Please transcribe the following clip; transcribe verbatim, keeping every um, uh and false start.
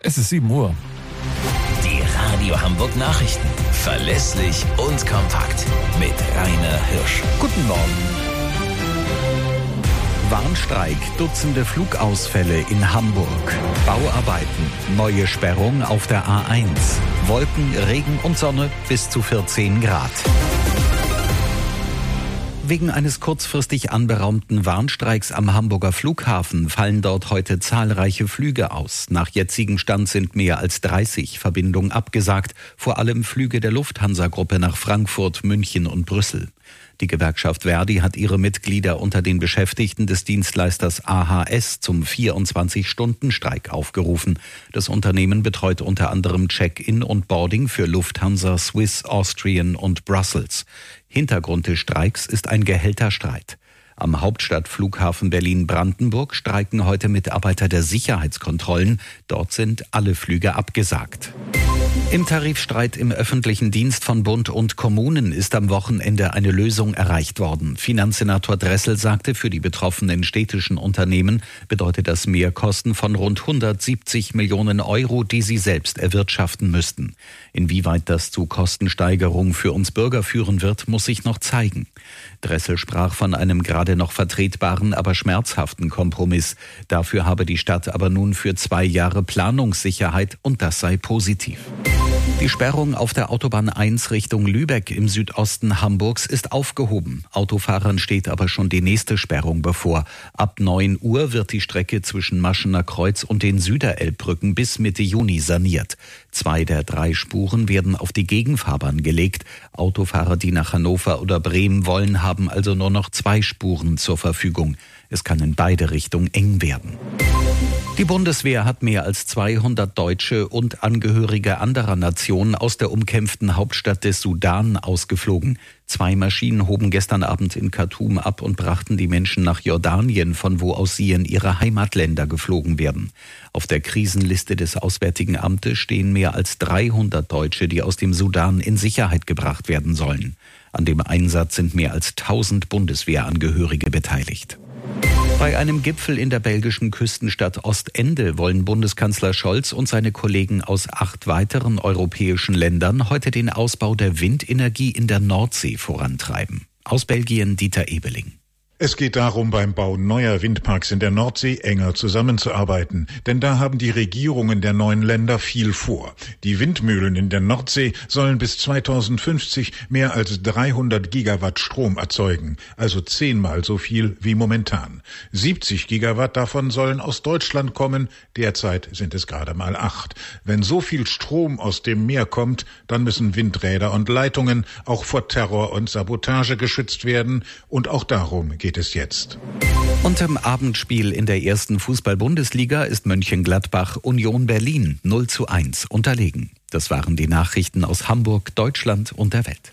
Es ist sieben Uhr. Die Radio Hamburg Nachrichten. Verlässlich und kompakt. Mit Rainer Hirsch. Guten Morgen. Warnstreik, Dutzende Flugausfälle in Hamburg. Bauarbeiten, neue Sperrung auf der A eins. Wolken, Regen und Sonne bis zu vierzehn Grad. Wegen eines kurzfristig anberaumten Warnstreiks am Hamburger Flughafen fallen dort heute zahlreiche Flüge aus. Nach jetzigem Stand sind mehr als dreißig Verbindungen abgesagt, vor allem Flüge der Lufthansa-Gruppe nach Frankfurt, München und Brüssel. Die Gewerkschaft Verdi hat ihre Mitglieder unter den Beschäftigten des Dienstleisters A H S zum vierundzwanzig-Stunden-Streik aufgerufen. Das Unternehmen betreut unter anderem Check-in und Boarding für Lufthansa, Swiss, Austrian und Brussels. Hintergrund des Streiks ist ein Gehälterstreit. Am Hauptstadtflughafen Berlin-Brandenburg streiken heute Mitarbeiter der Sicherheitskontrollen. Dort sind alle Flüge abgesagt. Im Tarifstreit im öffentlichen Dienst von Bund und Kommunen ist am Wochenende eine Lösung erreicht worden. Finanzsenator Dressel sagte, für die betroffenen städtischen Unternehmen bedeutet das Mehrkosten von rund hundertsiebzig Millionen Euro, die sie selbst erwirtschaften müssten. Inwieweit das zu Kostensteigerungen für uns Bürger führen wird, muss sich noch zeigen. Dressel sprach von einem gerade noch vertretbaren, aber schmerzhaften Kompromiss. Dafür habe die Stadt aber nun für zwei Jahre Planungssicherheit und das sei positiv. Die Sperrung auf der Autobahn eins Richtung Lübeck im Südosten Hamburgs ist aufgehoben. Autofahrern steht aber schon die nächste Sperrung bevor. Ab neun Uhr wird die Strecke zwischen Maschener Kreuz und den Süderelbbrücken bis Mitte Juni saniert. Zwei der drei Spuren werden auf die Gegenfahrbahn gelegt. Autofahrer, die nach Hannover oder Bremen wollen, haben also nur noch zwei Spuren zur Verfügung. Es kann in beide Richtungen eng werden. Die Bundeswehr hat mehr als zweihundert Deutsche und Angehörige anderer Nationen aus der umkämpften Hauptstadt des Sudan ausgeflogen. Zwei Maschinen hoben gestern Abend in Khartoum ab und brachten die Menschen nach Jordanien, von wo aus sie in ihre Heimatländer geflogen werden. Auf der Krisenliste des Auswärtigen Amtes stehen mehr als dreihundert Deutsche, die aus dem Sudan in Sicherheit gebracht werden sollen. An dem Einsatz sind mehr als tausend Bundeswehrangehörige beteiligt. Bei einem Gipfel in der belgischen Küstenstadt Ostende wollen Bundeskanzler Scholz und seine Kollegen aus acht weiteren europäischen Ländern heute den Ausbau der Windenergie in der Nordsee vorantreiben. Aus Belgien Dieter Ebeling. Es geht darum, beim Bau neuer Windparks in der Nordsee enger zusammenzuarbeiten. Denn da haben die Regierungen der neuen Länder viel vor. Die Windmühlen in der Nordsee sollen bis zweitausendfünfzig mehr als dreihundert Gigawatt Strom erzeugen. Also zehnmal so viel wie momentan. siebzig Gigawatt davon sollen aus Deutschland kommen. Derzeit sind es gerade mal acht. Wenn so viel Strom aus dem Meer kommt, dann müssen Windräder und Leitungen auch vor Terror und Sabotage geschützt werden. Und auch darum geht geht es jetzt. Und im Abendspiel in der ersten Fußball-Bundesliga ist Mönchengladbach Union Berlin null zu eins unterlegen. Das waren die Nachrichten aus Hamburg, Deutschland und der Welt.